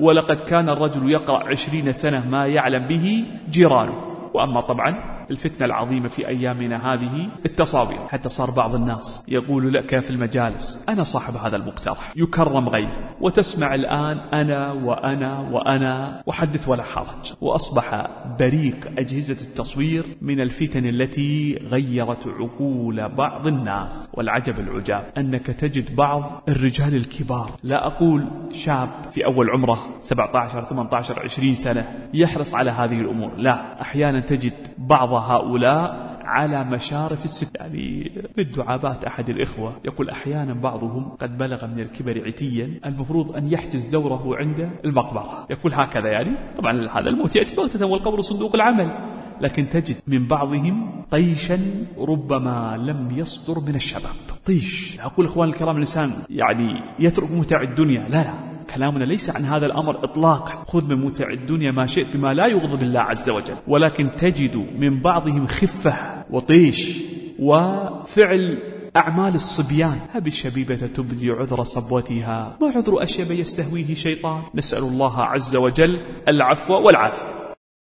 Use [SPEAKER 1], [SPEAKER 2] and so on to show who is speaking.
[SPEAKER 1] ولقد كان الرجل يقرأ 20 سنة ما يعلم به جيرانه. وأما طبعا الفتنة العظيمة في أيامنا هذه التصاوير، حتى صار بعض الناس يقول لك في المجالس أنا صاحب هذا المقترح، يكرم غيره، وتسمع الآن أنا وأنا وأنا وحدث ولا حرج. وأصبح بريق أجهزة التصوير من الفتن التي غيرت عقول بعض الناس. والعجب العجاب أنك تجد بعض الرجال الكبار، لا أقول شاب في أول عمره 17 18 20 سنة يحرص على هذه الأمور، لا، أحيانا تجد بعض هؤلاء على مشارف الست. يعني في الدعابات أحد الإخوة يقول أحيانا بعضهم قد بلغ من الكبر عتيا المفروض أن يحجز دوره عند المقبرة، يقول هكذا. يعني طبعا هذا الموت يأتي بغتة والقبر صندوق العمل، لكن تجد من بعضهم طيشا ربما لم يصدر من الشباب. طيش، أقول إخوان الكرام، الإنسان يعني يترك متع الدنيا، لا لا، كلامنا ليس عن هذا الأمر إطلاقا. خذ من متع الدنيا ما شئت بما لا يغضب الله عز وجل، ولكن تجد من بعضهم خفة وطيش وفعل أعمال الصبيان. هب الشبيبة تبدي عذر صبوتها، ما عذر أشيب يستهويه شيطان. نسأل الله عز وجل العفو والعافية.